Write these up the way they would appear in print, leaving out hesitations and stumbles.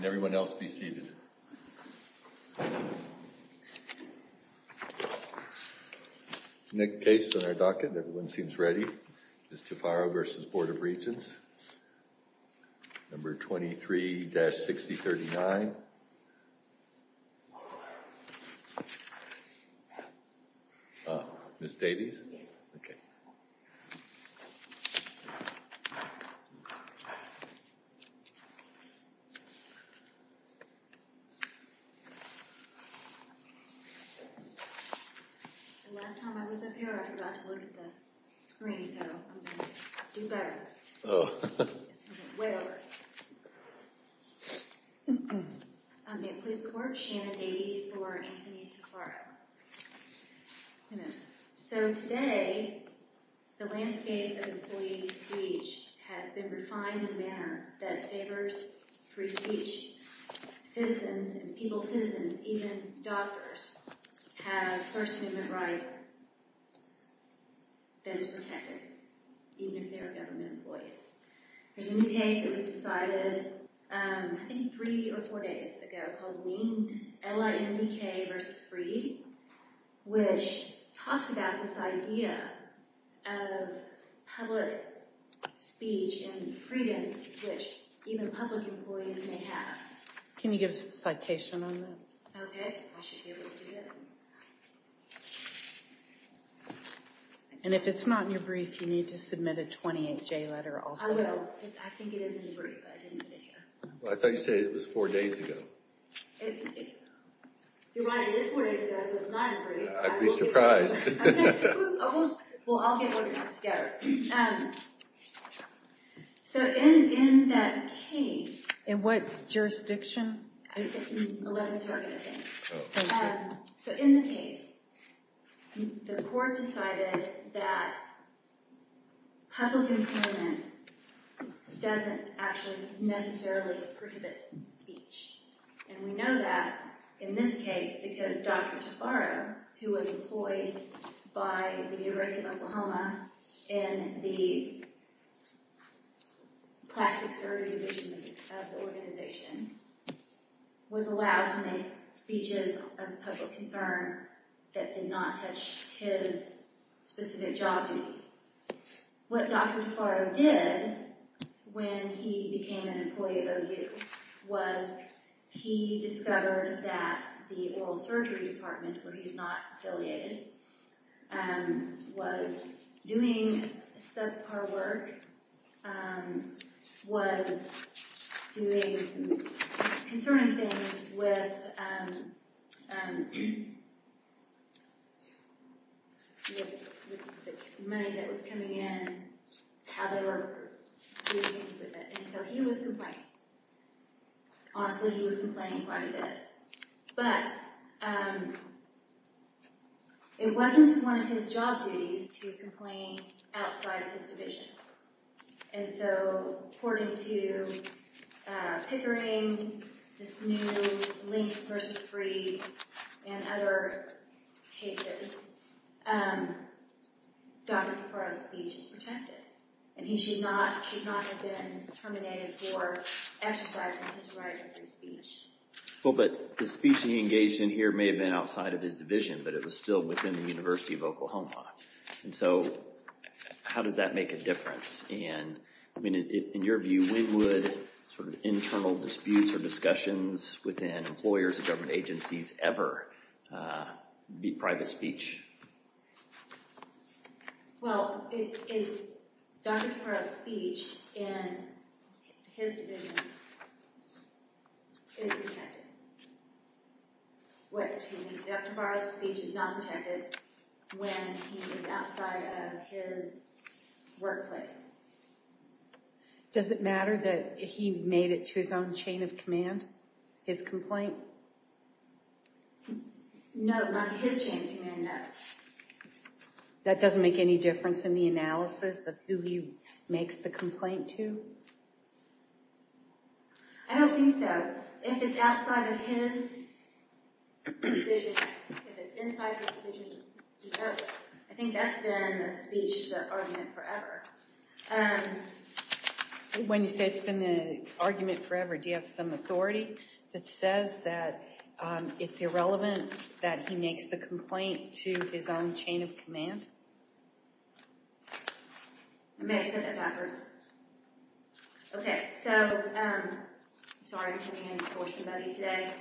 And everyone else be seated. Next case on our docket, everyone seems ready, is Tufaro versus Board of Regents, number 23-6039. Ms. Davies? Yes. Okay. The last time I was up here, I forgot to look at the screen, so I'm going to do better. Oh. Yes, I went way over. May it please the court, Shannon Davies for Anthony Tufaro. So today, the landscape of employee speech has been refined in a manner that favors free speech. Citizens, and people citizens, even doctors, have First Amendment rights that is protected, even if they are government employees. There's a new case that was decided, I think 3 or 4 days ago, called Lindk versus Freed, which talks about this idea of public speech and freedoms which even public employees may have. Can you give us a citation on that? Okay, I should be able to do that. And if it's not in your brief, you need to submit a 28J letter also. I will. I think it is in the brief, but I didn't put it here. Well, I thought you said it was 4 days ago. You're right, it is 4 days ago, so it's not in the brief. I'd be surprised. Well, I'll get organized together. So in that case... In what jurisdiction? 11th Circuit, I think. Oh. Thank you. So in the case, the court decided that public employment doesn't actually necessarily prohibit speech. And we know that in this case because Dr. Tufaro, who was employed by the University of Oklahoma in the plastic surgery division of the organization, was allowed to make speeches of public concern that did not touch his specific job duties. What Dr. Tufaro did when he became an employee of OU was he discovered that the oral surgery department, where he's not affiliated, was doing subpar work, was doing some concerning things with the money that was coming in, how they were doing things with it. And so he was complaining. Honestly, he was complaining quite a bit. But it wasn't one of his job duties to complain outside of his division. And so, according to Pickering, this new Lindk versus Freed, and other cases, Dr. Tufaro's speech is protected. And he should not have been terminated for exercising his right of free speech. Well, but the speech he engaged in here may have been outside of his division, but it was still within the University of Oklahoma. And so how does that make a difference? And, I mean, in your view, when would sort of internal disputes or discussions within employers or government agencies ever be private speech? Well, it is Dr. Tufaro's speech in his division is protected. Dr. Tufaro's speech is not protected when he is outside of his workplace. Does it matter that he made it to his own chain of command, his complaint? No, not to his chain of command, no. That doesn't make any difference in the analysis of who he makes the complaint to? I don't think so. If it's outside of his division, yes. If it's inside his division, no. I think that's been the speech, the argument forever. when you say it's been the argument forever, do you have some authority that says that it's irrelevant that he makes the complaint to his own chain of command? I may have said that backwards. Okay, so, sorry, I'm coming in for somebody today.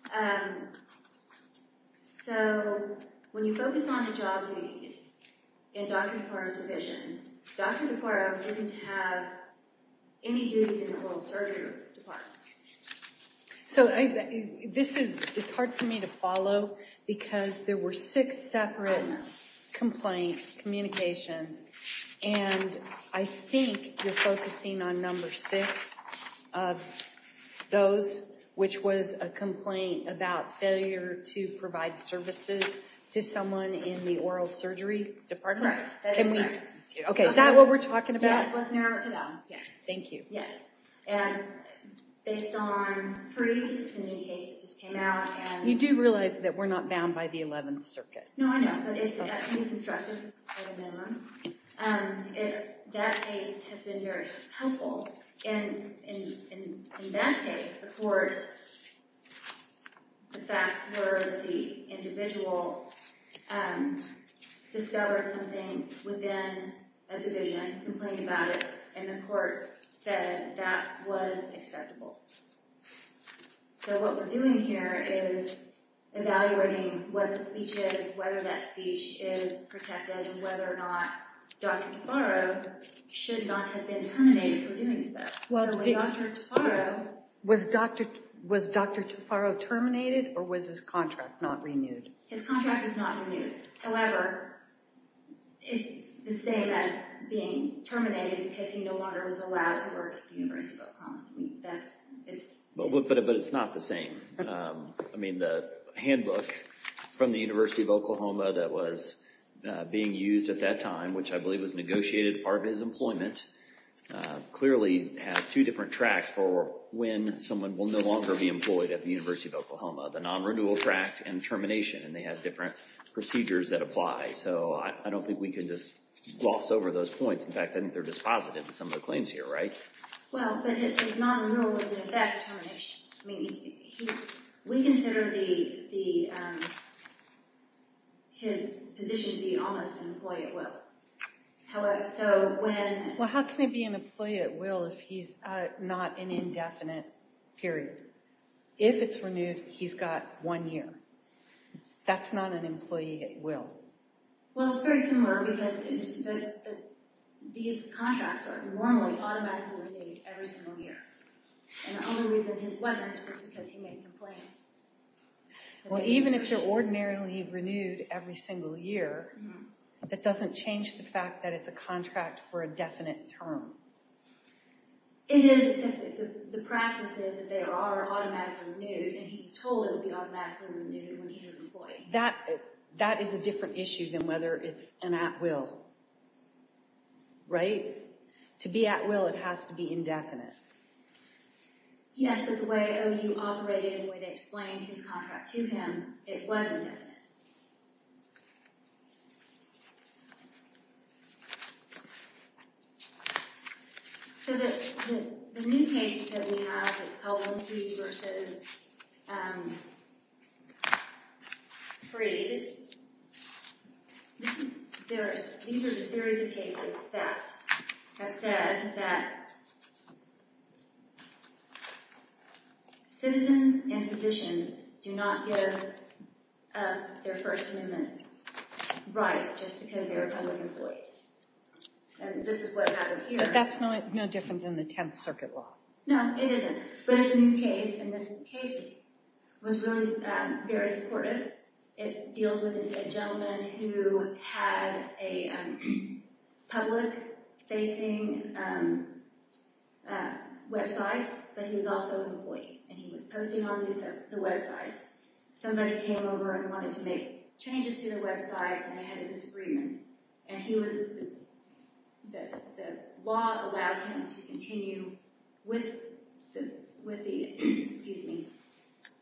So, when you focus on the job duties in Dr. DeParo's division, Dr. DeParo didn't have any duties in the oral surgery department. So it's hard for me to follow because there were 6 separate complaints, communications, and I think you're focusing on number 6 of those, which was a complaint about failure to provide services to someone in the oral surgery department. Correct, that is correct. Okay, is that what we're talking about? Yes, let's narrow it to that one. Yes. Thank you. Yes. And based on Freed, the new case that just came out, and... You do realize that we're not bound by the 11th Circuit. No, I know, but it's instructive at a minimum. That case has been very helpful. In that case, the court, the facts were that the individual discovered something within a division, complained about it, and the court said that was acceptable. So what we're doing here is evaluating what the speech is, whether that speech is protected, and whether or not Dr. DeParo should not have been terminated for doing so. Well, so when Dr. DeParo... Was Dr. DeParo terminated, or was his contract not renewed? His contract was not renewed. However, it's the same as being terminated because he no longer was allowed to work at the University of Oklahoma. I mean, But it's not the same. I mean, the handbook from the University of Oklahoma that was being used at that time, which I believe was negotiated part of his employment, clearly has 2 different tracks for when someone will no longer be employed at the University of Oklahoma, the non-renewal track and termination, and they have different procedures that apply. So I don't think we can just gloss over those points. In fact, I think they're dispositive of some of the claims here, right? Well, but his non-renewal was in effect a termination. I mean, we consider his position to be almost an employee at will. However, so when... Well, how can he be an employee at will if he's not an indefinite period? If it's renewed, he's got 1 year. That's not an employee at will. Well, it's very similar because these contracts are normally automatically renewed every single year. And the only reason his wasn't was because he made complaints. Well, even if they're ordinarily renewed every single year, that doesn't change the fact that it's a contract for a definite term. It is, except that the practice is that they are automatically renewed, and he was told it would be automatically renewed when he was employed. That is a different issue than whether it's an at-will, right? To be at-will, it has to be indefinite. Yes, but the way OU operated and the way they explained his contract to him, it was indefinite. So the new case that we have is called Linkey versus Freed. These are the series of cases that have said that citizens and physicians do not give their First Amendment rights just because they're public employees. And this is what happened here. But that's no different than the 10th Circuit law. No, it isn't. But it's a new case, and this case was really very supportive. It deals with a gentleman who had a public-facing website, but he was also an employee, and he was posting on the website. Somebody came over and wanted to make changes to the website, and they had a disagreement. And the law allowed him to continue with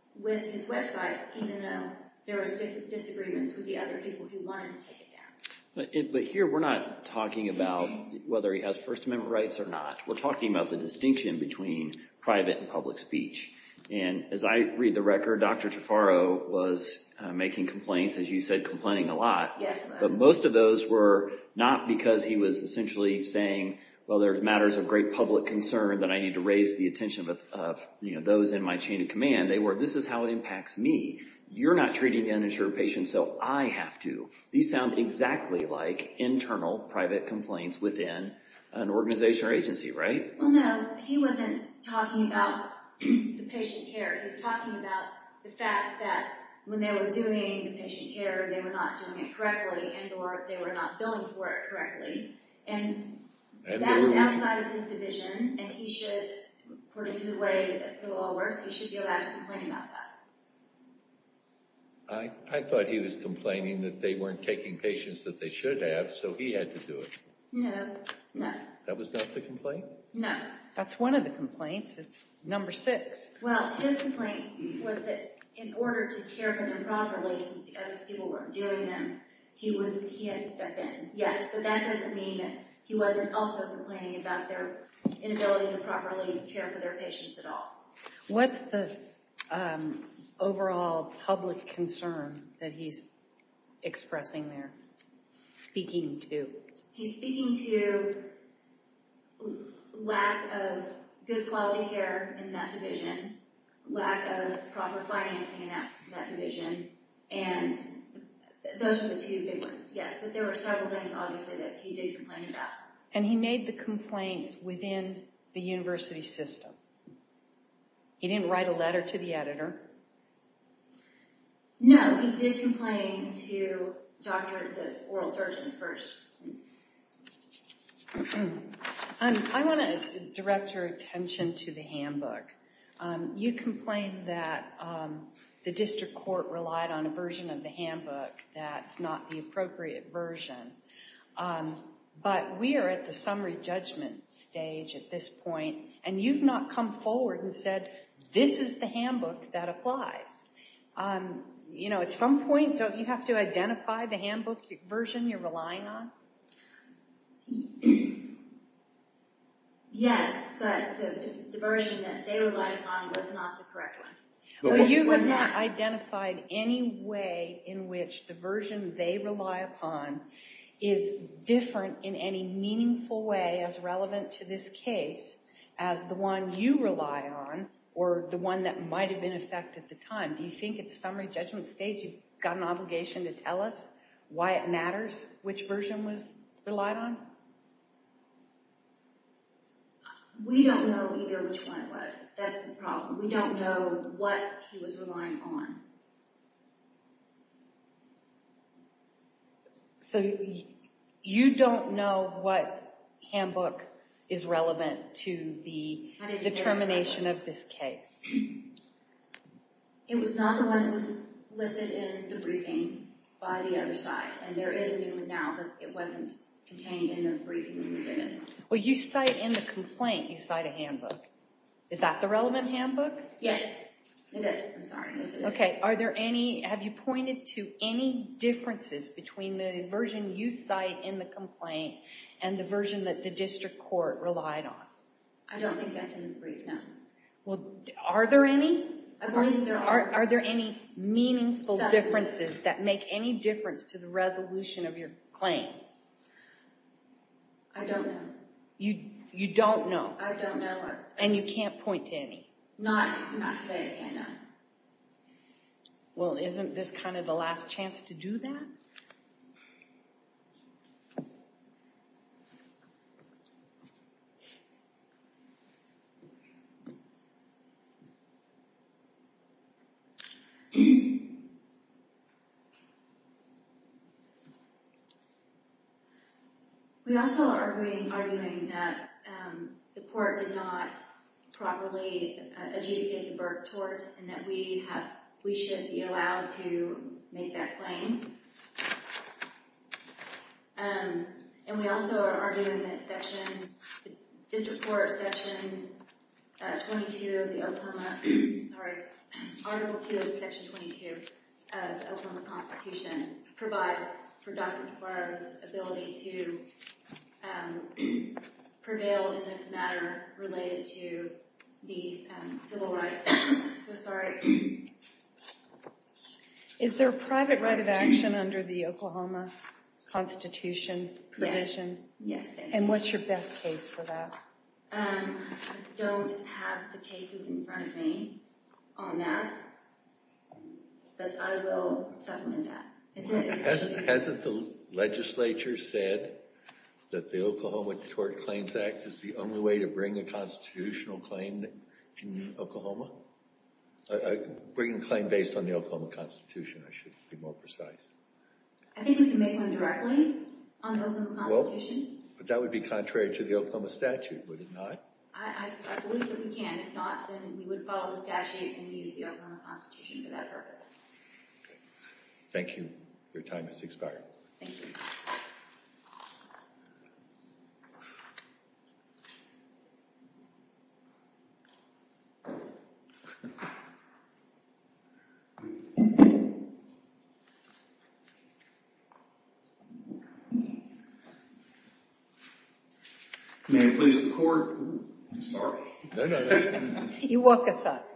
his website, even though there were disagreements with the other people who wanted to take it down. But here we're not talking about whether he has First Amendment rights or not. We're talking about the distinction between private and public speech. And as I read the record, Dr. Tafaro was making complaints, as you said, complaining a lot. Yes, but most of those were not because he was essentially saying, well, there's matters of great public concern that I need to raise the attention of those in my chain of command. They were, this is how it impacts me. You're not treating the uninsured patient, so I have to. These sound exactly like internal private complaints within an organization or agency, right? Well, no, he wasn't talking about the patient care. He's talking about the fact that when they were doing the patient care, they were not doing it correctly and or they were not billing for it correctly. And that was outside of his division, and he should, according to the way that the law works, he should be allowed to complain about that. I thought he was complaining that they weren't taking patients that they should have, so he had to do it. No. That was not the complaint? No. That's one of the complaints. It's number 6. Well, his complaint was that in order to care for them properly, since the other people weren't doing them, he had to step in. Yes, but that doesn't mean that he wasn't also complaining about their inability to properly care for their patients at all. What's the overall public concern that he's expressing there, speaking to? He's speaking to lack of good quality care in that division, lack of proper financing in that division, and those are the two big ones, yes. But there were several things, obviously, that he did complain about. And he made the complaints within the university system. He didn't write a letter to the editor. No, he did complain to the oral surgeons first. I want to direct your attention to the handbook. You complained that the district court relied on a version of the handbook that's not the appropriate version. But we are at the summary judgment stage at this point, and you've not come forward and said, this is the handbook that applies. At some point, don't you have to identify the handbook version you're relying on? Yes, but the version that they relied upon was not the correct one. But you have not identified any way in which the version they rely upon is different in any meaningful way as relevant to this case as the one you rely on or the one that might have been in effect at the time. Do you think at the summary judgment stage you've got an obligation to tell us why it matters which version was relied on? We don't know either which one it was. That's the problem. We don't know what he was relying on. So you don't know what handbook is relevant to the determination of this case? It was not the one that was listed in the briefing by the other side. And there is a new one now, but it wasn't contained in the briefing when we did it. Well, you cite in the complaint, you cite a handbook. Is that the relevant handbook? Yes, it is. I'm sorry. Yes, it is. Okay. Have you pointed to any differences between the version you cite in the complaint and the version that the district court relied on? I don't think that's in the brief, no. Well, are there any? I believe there are. Are there any meaningful differences that make any difference to the resolution of your claim? I don't know. You don't know? I don't know. And you can't point to any? Not today, I can't, no. Well, isn't this kind of the last chance to do that? We also are arguing that the court did not properly adjudicate the Burke tort and that we should be allowed to make that claim. And we also are arguing that the district court section 22 of the Oklahoma, Article 2 of section 22 of the Oklahoma Constitution provides for Dr. Tafaro's ability to prevail in this matter related to these civil rights. So sorry. Is there a private right of action under the Oklahoma Constitution provision? Yes. And what's your best case for that? I don't have the cases in front of me on that, but I will supplement that. Hasn't the legislature said that the Oklahoma Tort Claims Act is the only way to bring a constitutional claim in Oklahoma? Bring a claim based on the Oklahoma Constitution, I should be more precise. I think we can make one directly on the Oklahoma Constitution. Well, but that would be contrary to the Oklahoma statute, would it not? I believe that we can. If not, then we would follow the statute and use the Oklahoma Constitution for that purpose. Okay. Thank you. Your time has expired. Thank you. May it please the court? Sorry. No. You woke us up.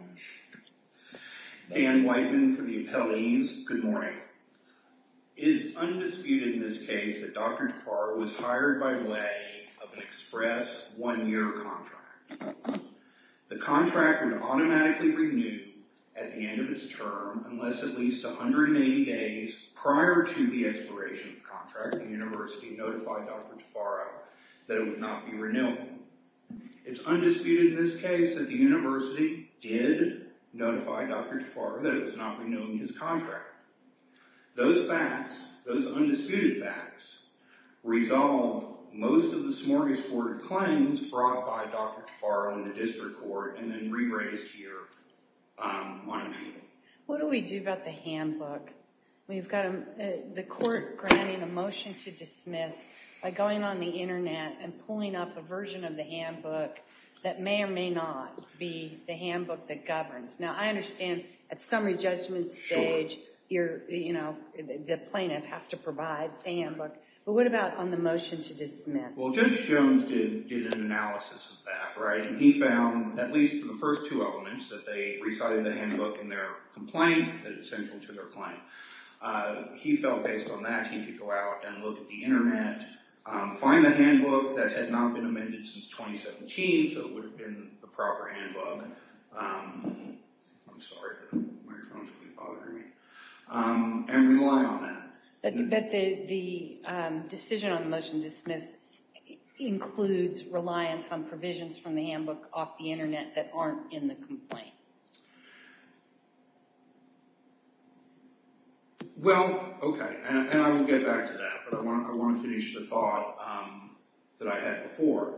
Dan Whiteman for the appellees. Good morning. It is undisputed in this case that Dr. Tafaro was hired by way of an express one-year contract. The contract would automatically renew at the end of its term unless at least 180 days prior to the expiration of the contract, the university notified Dr. Tafaro that it would not be renewed. It's undisputed in this case that the university did notify Dr. Tafaro that it was not renewing his contract. Those facts, those undisputed facts, resolve most of the smorgasbord of claims brought by Dr. Tafaro in the district court and then re-raised here on appeal. What do we do about the handbook? We've got the court granting a motion to dismiss by going on the internet and pulling up a version of the handbook that may or may not be the handbook that governs. Now, I understand at summary judgment stage, the plaintiff has to provide the handbook. But what about on the motion to dismiss? Well, Judge Jones did an analysis of that, right? And he found, at least for the first two elements, that they recited the handbook in their complaint, that it's central to their claim. He felt based on that he could go out and look at the internet, find the handbook that had not been amended since 2017, so it would have been the proper handbook. I'm sorry, the microphone's really bothering me. And rely on that. But the decision on the motion to dismiss includes reliance on provisions from the handbook off the internet that aren't in the complaint. Well, okay, and I will get back to that, but I want to finish the thought that I had before.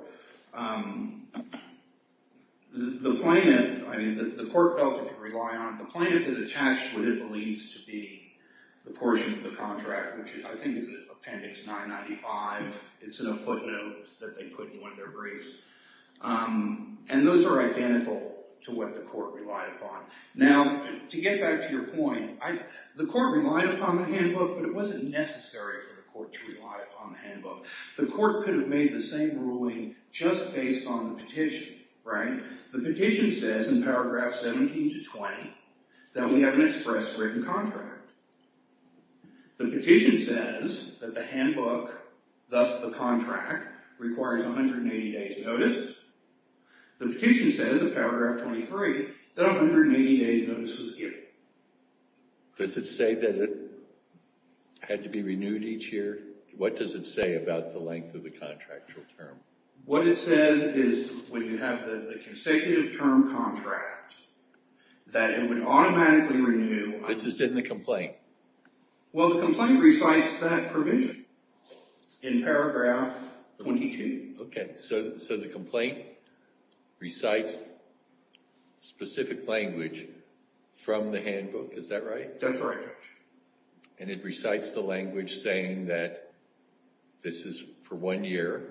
The plaintiff, the court felt it could rely on. The plaintiff has attached what it believes to be the portion of the contract, which I think is Appendix 995. It's in a footnote that they put in one of their briefs. And those are identical to what the court relied upon. Now, to get back to your point, the court relied upon the handbook, but it wasn't necessary for the court to rely upon the handbook. The court could have made the same ruling just based on the petition, right? The petition says in paragraph 17 to 20 that we have an express written contract. The petition says that the handbook, thus the contract, requires 180 days notice. The petition says in paragraph 23 that 180 days notice was given. Does it say that it had to be renewed each year? What does it say about the length of the contractual term? What it says is when you have the consecutive term contract, that it would automatically renew. This is in the complaint. Well, the complaint recites that provision in paragraph 22. Okay, so the complaint recites specific language from the handbook, is that right? That's right, Judge. And it recites the language saying that this is for 1 year,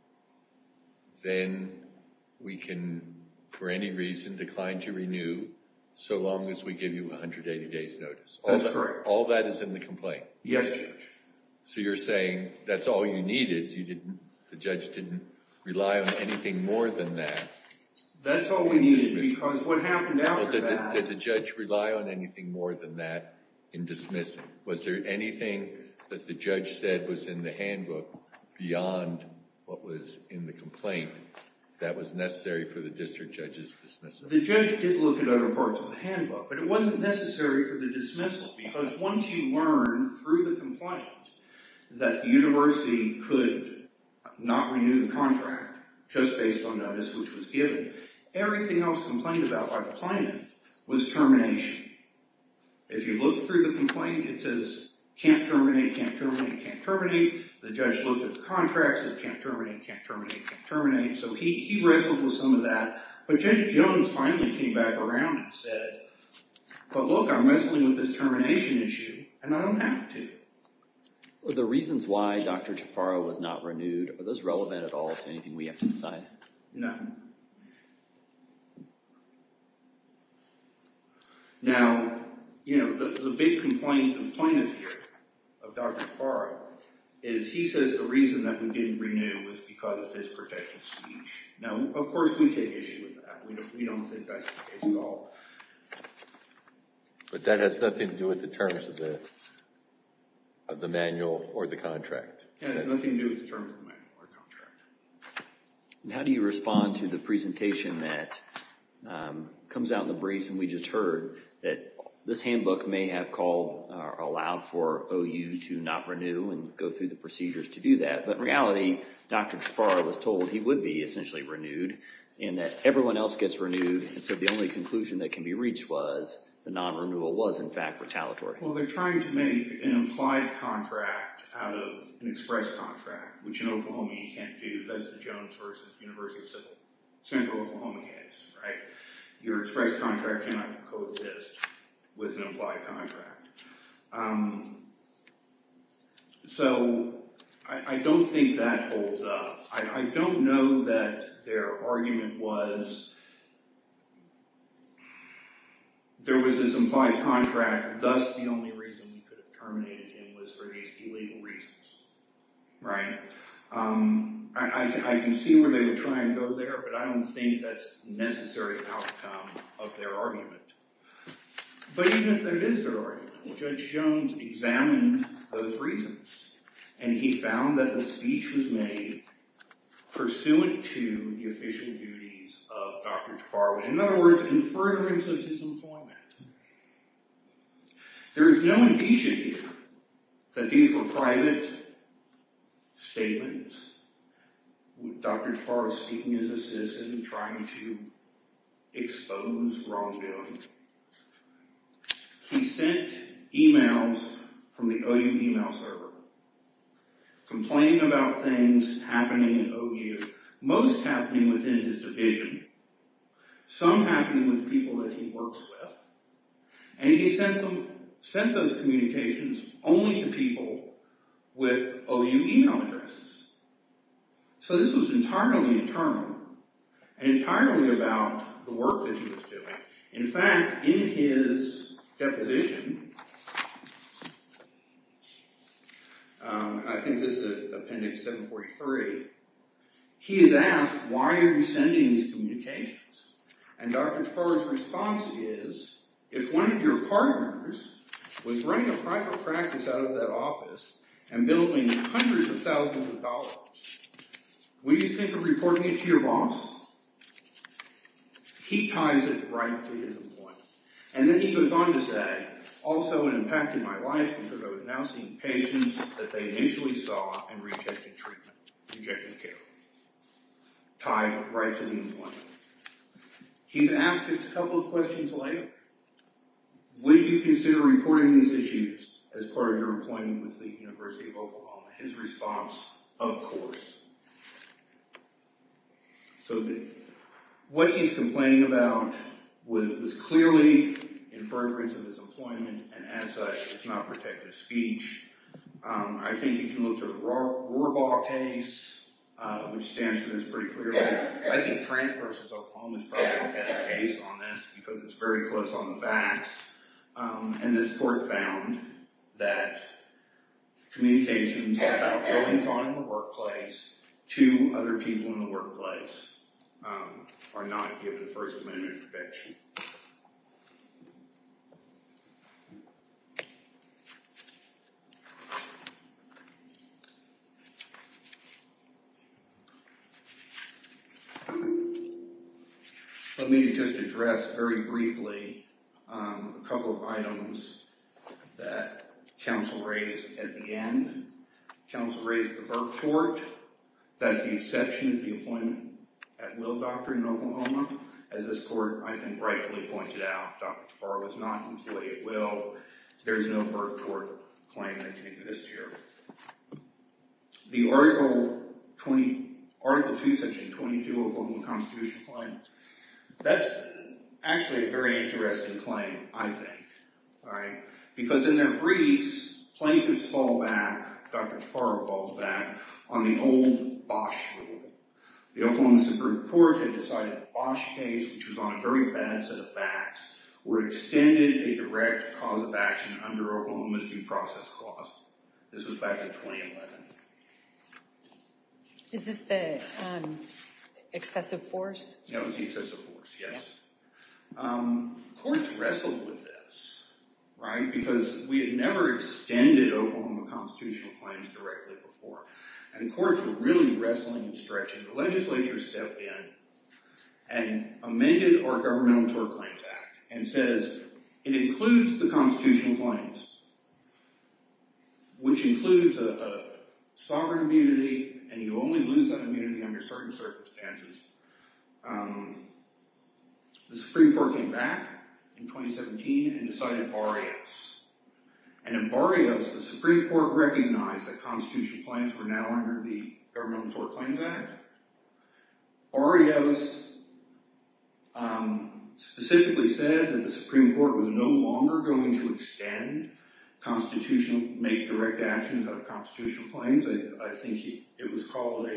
then we can, for any reason, decline to renew so long as we give you 180 days notice. That's correct. All that is in the complaint. Yes, Judge. So you're saying that's all you needed. The judge didn't rely on anything more than that. That's all we needed, because what happened after that... Did the judge rely on anything more than that in dismissing? Was there anything that the judge said was in the handbook beyond what was in the complaint that was necessary for the district judge's dismissal? The judge did look at other parts of the handbook, but it wasn't necessary for the dismissal, because once you learn through the complaint that the university could not renew the contract just based on notice which was given, everything else complained about by the plaintiff was termination. If you look through the complaint, it says can't terminate, can't terminate, can't terminate. The judge looked at the contract, said can't terminate, can't terminate, can't terminate. So he wrestled with some of that. But Judge Jones finally came back around and said, but look, I'm wrestling with this termination issue, and I don't have to. Are the reasons why Dr. Jafaro was not renewed, are those relevant at all to anything we have to decide? No. Now, the big complaint of the plaintiff here, of Dr. Jafaro, is he says the reason that we didn't renew was because of his protected speech. Now, of course, we take issue with that. We don't think that's the case at all. But that has nothing to do with the terms of the manual or the contract. It has nothing to do with the terms of the manual or contract. And how do you respond to the presentation that comes out in the briefs, and we just heard that this handbook may have called or allowed for OU to not renew and go through the procedures to do that. But in reality, Dr. Jafaro was told he would be essentially renewed and that everyone else gets renewed. And so the only conclusion that can be reached was the non-renewal was, in fact, retaliatory. Well, they're trying to make an implied contract out of an express contract, which in Oklahoma you can't do. That's the Jones versus University of Central Oklahoma case, right? Your express contract cannot coexist with an implied contract. So I don't think that holds up. I don't know that their argument was there was this implied contract, thus the only reason we could have terminated him was for these illegal reasons, right? I can see where they would try and go there, but I don't think that's the necessary outcome of their argument. But even if that is their argument, Judge Jones examined those reasons, and he found that the speech was made pursuant to the official duties of Dr. Jafaro. In other words, in furtherance of his employment. There is no indicia here that these were private statements. Dr. Jafaro speaking as a citizen, trying to expose wrongdoing. He sent emails from the OU email server, complaining about things happening in OU, most happening within his division, some happening with people that he works with, and he sent those communications only to people with OU email addresses. So this was entirely internal and entirely about the work that he was doing. In fact, in his deposition, I think this is Appendix 743, he is asked, why are you sending these communications? And Dr. Jafaro's response is, if one of your partners was running a private practice out of that office and billing hundreds of thousands of dollars, will you think of reporting it to your boss? He ties it right to his employment. And then he goes on to say, also it impacted my life because I was now seeing patients that they initially saw and rejected treatment, rejected care. Tied right to the employment. He's asked just a couple of questions later, would you consider reporting these issues as part of your employment with the University of Oklahoma? His response, of course. So what he's complaining about was clearly in furtherance of his employment, and as such, it's not protected speech. I think you can look to the Rohrbaugh case, which stands for this pretty clearly. I think Trent versus Oklahoma is probably the best case on this because it's very close on the facts. And this court found that communications about goings on in the workplace to other people in the workplace are not given First Amendment protection. Let me just address very briefly a couple of items that counsel raised at the end. Counsel raised the Burke tort. That's the exception to the appointment at will doctrine in Oklahoma. As this court, I think, rightfully pointed out, Dr. Farr was not employed at will. There's no Burke tort claim that can exist here. The Article 2, Section 22 Oklahoma Constitution claim, that's actually a very interesting claim, I think. All right? Because in their briefs, plaintiffs fall back, Dr. Farr falls back, on the old Bosch rule. The Oklahoma Supreme Court had decided the Bosch case, which was on a very bad set of facts, where it extended a direct cause of action under Oklahoma's Due Process Clause. This was back in 2011. Is this the excessive force? That was the excessive force, yes. Courts wrestled with this, right? Because we had never extended Oklahoma constitutional claims directly before. And courts were really wrestling and stretching. The legislature stepped in and amended our Governmental Tort Claims Act and says it includes the constitutional claims, which includes a sovereign immunity, and you only lose that immunity under certain circumstances. The Supreme Court came back in 2017 and decided Barrios. And in Barrios, the Supreme Court recognized that constitutional claims were now under the Governmental Tort Claims Act. Barrios specifically said that the Supreme Court was no longer going to extend make direct actions out of constitutional claims. I think it was called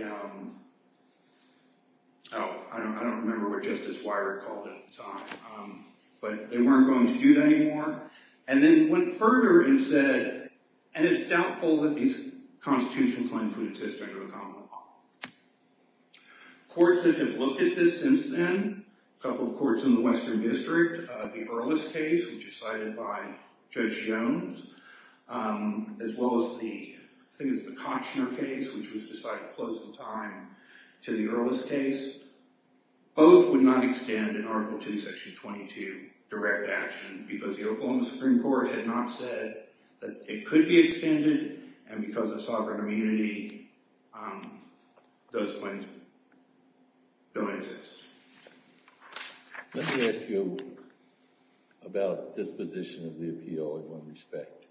I don't remember what Justice Weirich called it at the time. But they weren't going to do that anymore. And then went further and said, and it's doubtful that these constitutional claims would exist under the common law. Courts that have looked at this since then, a couple of courts in the Western District, the Earlis case, which is cited by Judge Jones, as well as the Kochner case, which was decided close in time to the Earlis case, both would not extend in Article 2, Section 22, direct action, because the Oklahoma Supreme Court had not said that it could be extended, and because of sovereign immunity, those claims don't exist. Let me ask you about disposition of the appeal in one respect.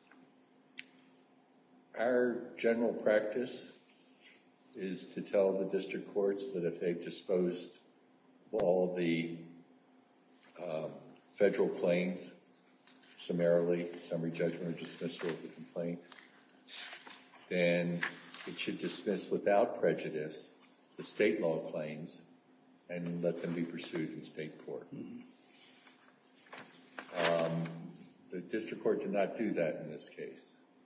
Our general practice is to tell the district courts that if they've disposed of all the federal claims summarily, summary judgment or dismissal of the complaint, then it should dismiss without prejudice the state law claims and let them be pursued in state court. The district court did not do that in this case.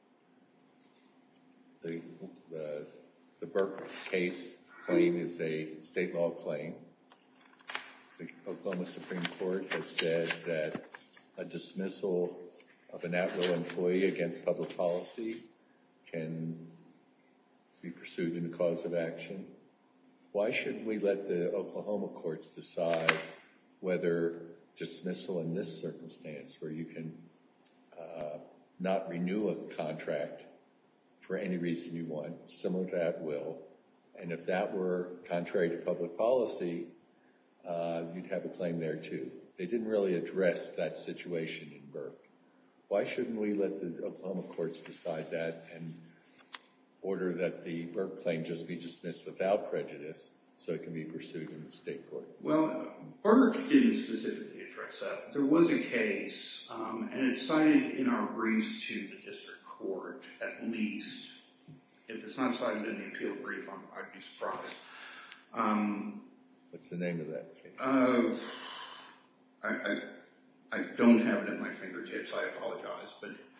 The Burke case claim is a state law claim. The Oklahoma Supreme Court has said that a dismissal of an at-will employee against public policy can be pursued in a cause of action. Why shouldn't we let the Oklahoma courts decide whether dismissal in this circumstance, where you can not renew a contract for any reason you want, similar to at-will, and if that were contrary to public policy, you'd have a claim there too. They didn't really address that situation in Burke. Why shouldn't we let the Oklahoma courts decide that and order that the Burke claim just be dismissed without prejudice so it can be pursued in the state court? Well, Burke didn't specifically address that. There was a case, and it's cited in our briefs to the district court, at least. If it's not cited in the appeal brief, I'd be surprised. What's the name of that case? I don't have it at my fingertips. I apologize. But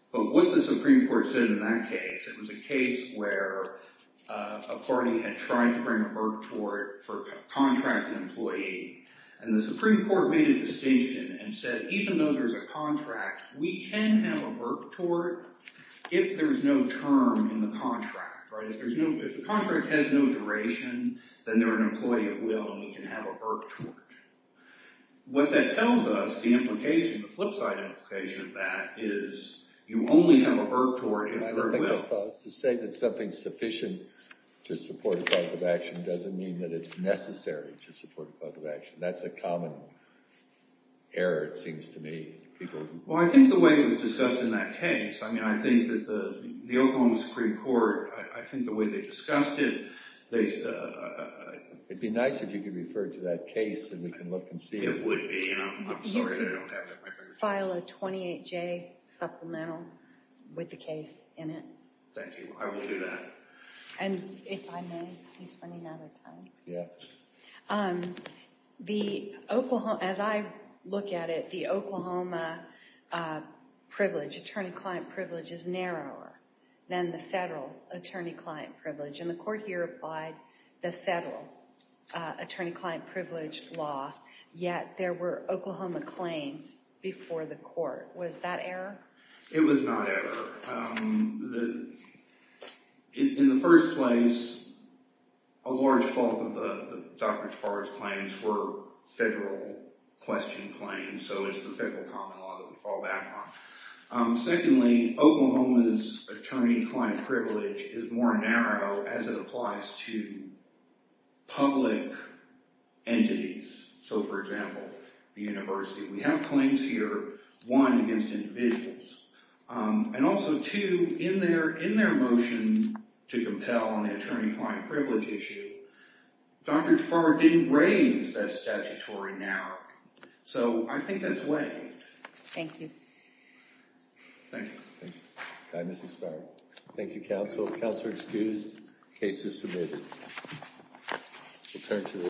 But what the Supreme Court said in that case, it was a case where a party had tried to bring a Burke tort for a contracted employee. And the Supreme Court made a distinction and said, even though there's a contract, we can have a Burke tort if there's no term in the contract, right? If the contract has no duration, then they're an employee at will and we can have a Burke tort. What that tells us, the implication, the flip side implication of that is you only have a Burke tort if they're at will. To say that something's sufficient to support a cause of action doesn't mean that it's necessary to support a cause of action. That's a common error, it seems to me. Well, I think the way it was discussed in that case, I mean, I think that the Oklahoma Supreme Court, I think the way they discussed it, it'd be nice if you could refer to that case and we can look and see it. It would be, and I'm sorry that I don't have that at my fingertips. File a 28J supplemental with the case in it. Thank you. I will do that. And if I may, he's running out of time. Yeah. The Oklahoma, as I look at it, the Oklahoma privilege, attorney-client privilege, is narrower than the federal attorney-client privilege. And the court here applied the federal attorney-client privilege law, yet there were Oklahoma claims before the court. Was that error? It was not error. In the first place, a large bulk of the Dr. Jafar's claims were federal question claims, so it's the federal common law that we fall back on. Secondly, Oklahoma's attorney-client privilege is more narrow as it applies to public entities. So, for example, the university. We have claims here, one, against individuals, and also, two, in their motion to compel on the attorney-client privilege issue, Dr. Jafar didn't raise that statutory narrowing. So I think that's waived. Thank you. Thank you. Hi, Mrs. Starr. Thank you, counsel. Counselor excused. Case is submitted. We'll turn to the